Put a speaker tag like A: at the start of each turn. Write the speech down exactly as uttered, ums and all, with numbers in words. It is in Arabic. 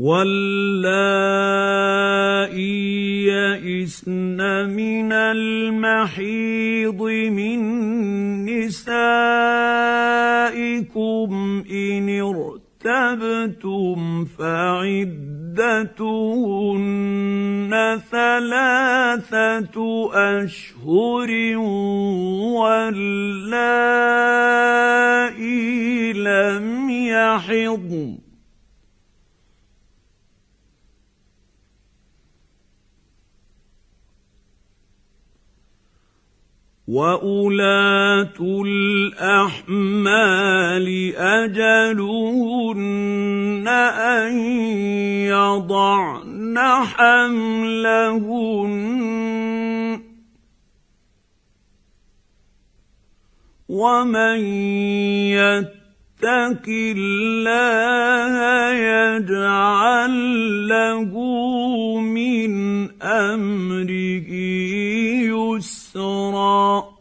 A: واللائي يئسن من المحيض من نسائكم إن ارتبتم فعدتهن ثلاثة أشهر واللائي لم يحضن وأولاة الأحمال أجلهن أن يضعن حملهن ومن يتق الله يجعل له من أمره يسرا